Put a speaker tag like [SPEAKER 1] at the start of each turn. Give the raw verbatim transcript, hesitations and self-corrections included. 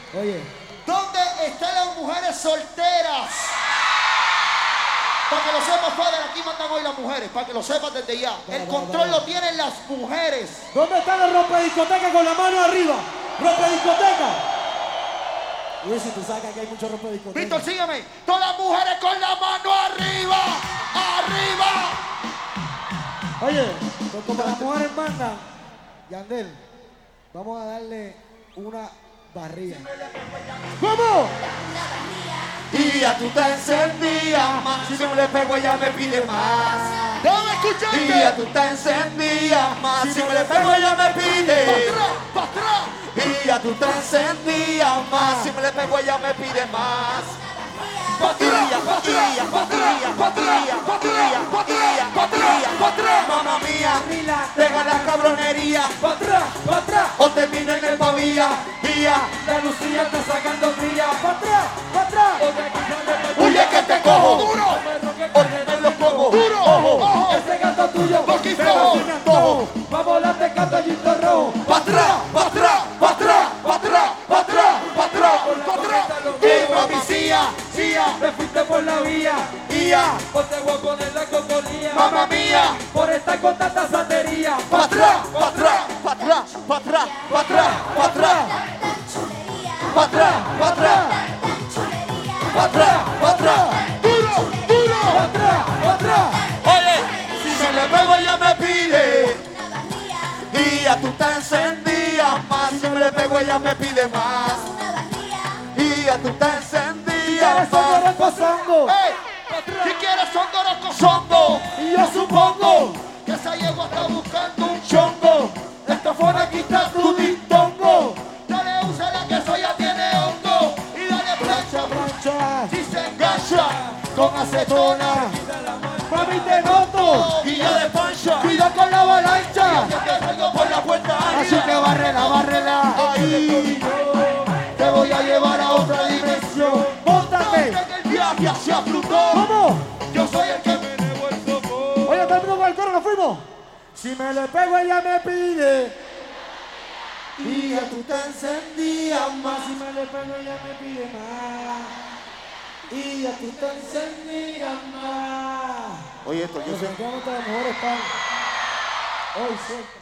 [SPEAKER 1] Oye.
[SPEAKER 2] ¿Dónde están las mujeres solteras? Para que lo sepas, Fader, aquí mandan hoy las mujeres. Para que lo sepas desde ya. El control lo tienen las mujeres.
[SPEAKER 1] ¿Dónde están los rompediscotecas con la mano arriba? ¡Rompediscoteca! Uy, si tú sabes que aquí hay muchos rompediscotecas.
[SPEAKER 2] Víctor, sígueme. Todas las mujeres con la mano arriba. ¡Arriba!
[SPEAKER 1] Oye, pues como las mujeres mandan, Yandel, vamos a darle una barriga. ¿Cómo?
[SPEAKER 3] Y ya tú te encendías más. Si no le pego ella me pide más.
[SPEAKER 2] ¡Dame escucharte!
[SPEAKER 3] Y ya tú te encendías más. Si no le pego ella me pide.
[SPEAKER 2] ¡Para atrás! ¡Para atrás!
[SPEAKER 3] Y ya tú te encendías más. Si me le pego ella me pide más. Patilla, patilla, patilla, patilla, patilla, patilla, patilla, patilla, mamá mía, deja la cabronería, pa' atrás, pa' atrás, o termino en el pavía, guía, la Lucía está sacando fría, pa' atrás, pa' atrás, huye que te cojo, duro, o te los cojo, duro, ojo, ese gato tuyo,
[SPEAKER 2] Aquí
[SPEAKER 3] pero
[SPEAKER 2] flojo.
[SPEAKER 3] sin antojo, va a volarte caballito rojo, pa' atrás, pa' atrás, pa' atrás, pa' atrás, pa' atrás, pa' atrás, pa' atrás, y mami, cia, cia, me fuiste por la vía, guía, o te voy a poner la coconía, mamá mía, por estar con tanta santería, pa' atrás, pa' atrás, pa' atrás, pa' atrás, pa' atrás, pa' atrás, pa' atrás, pa' atrás, pa' atrás, pa' atrás, duro, duro, pa' atrás, pa' atrás, oye, si me le pego ella me pide, y ya tú te encendías más, si me le pego ella me pide más, y ya tú te encendías más,
[SPEAKER 1] pasando.
[SPEAKER 2] ¡Ey! Si quieres son dorocos, songo.
[SPEAKER 3] y yo supongo
[SPEAKER 2] Que esa yegua está buscando un
[SPEAKER 3] chongo, esta fue quita tu distongo,
[SPEAKER 2] Dale, úsala que eso ya tiene hongo. Y dale plancha,
[SPEAKER 1] Plancha.
[SPEAKER 2] si se engancha
[SPEAKER 3] con acetona,
[SPEAKER 1] Mami, te noto.
[SPEAKER 3] y ya de pancha,
[SPEAKER 1] Cuidado con la avalancha.
[SPEAKER 2] que te salgo por la puerta.
[SPEAKER 1] Así que bárrela, bárrela.
[SPEAKER 3] ahí
[SPEAKER 1] Te voy a llevar a otra dimensión. Móntate.
[SPEAKER 2] En el viaje hacia Plutón.
[SPEAKER 1] ¿Cómo?
[SPEAKER 2] Yo soy el que me nevo el sopor.
[SPEAKER 1] Oye, todo el mundo con el coro, nos fuimos. Si me le pego, ella me pide.
[SPEAKER 3] y ya tú te encendías más,
[SPEAKER 1] Si me le pego, ella me pide más. Y ya tú te encendías más.
[SPEAKER 3] oye esto, yo sé
[SPEAKER 1] Definitivamente las mujeres están hoy sueltas.